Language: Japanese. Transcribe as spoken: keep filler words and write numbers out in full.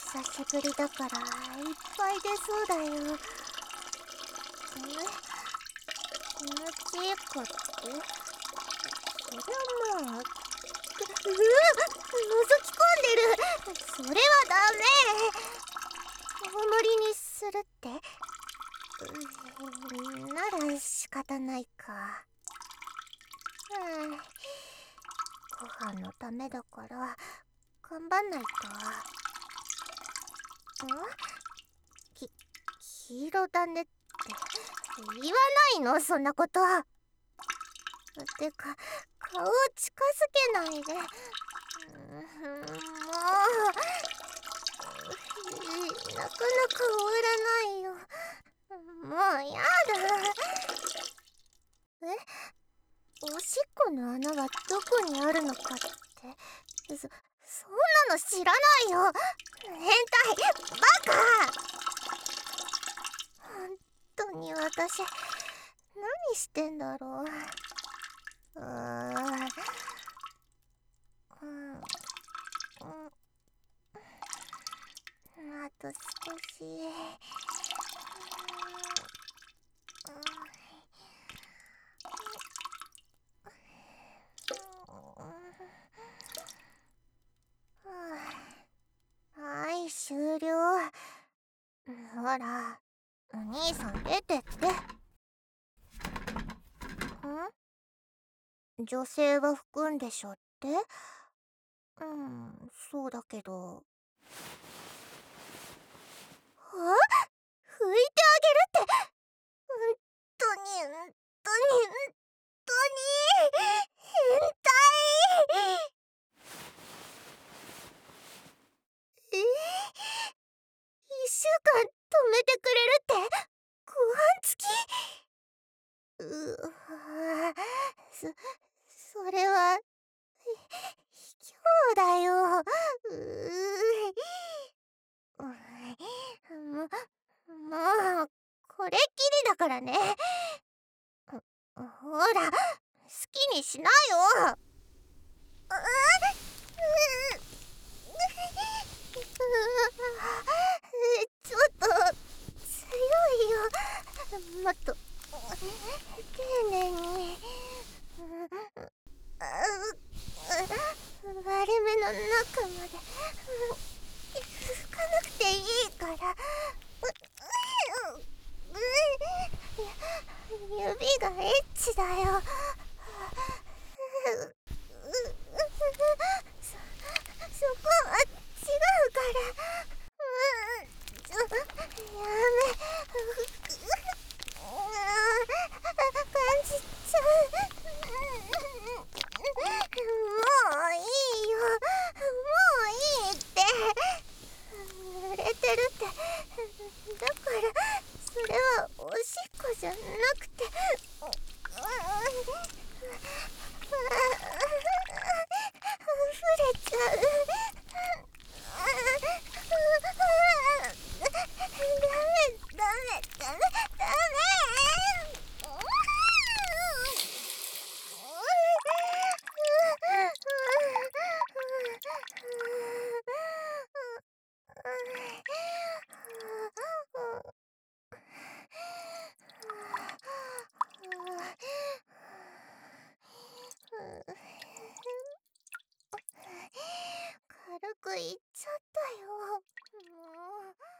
久しぶりだからいっぱい出そうだよ。ん気持ちいいかって？そりゃまあ。うわっ、覗き込んでる。それはダメ。大盛りにするって？うんなら仕方ないか。うんご飯のためだから頑張んないと。んき黄色だねって言わないの、そんなこと。てか顔を近づけないで。うんもうなかなか終わらないよ。もうやだ。えおしっこの穴はどこにあるのかって、そそんなの知らないよ。変態バカ。本当に私何してんだろう。うーんうんうんあと少し。はい、終了。ほら、お兄さん出てって。ん女性は拭くんでしょって？うん、そうだけど。あ拭いてあげるって。ほんとにほんとにほんとに変態。えー、一週間止めてくれるって？ご飯付き？うわそそれは卑怯だよ。ううももうこれっきりだからね。ほら好きにしなよ。ううちょっと強いよ。もっと丁寧に。割れ目の中まで拭かなくていいから。指がエッチだよ。そそこは違うから。うんちょやめ感じちゃう。もういいよ。もういいって。濡れてるって。だからそれはおしっこじゃなくて。溢れちゃう。ダメダメダメダメ。軽く言っちゃったよ。もう。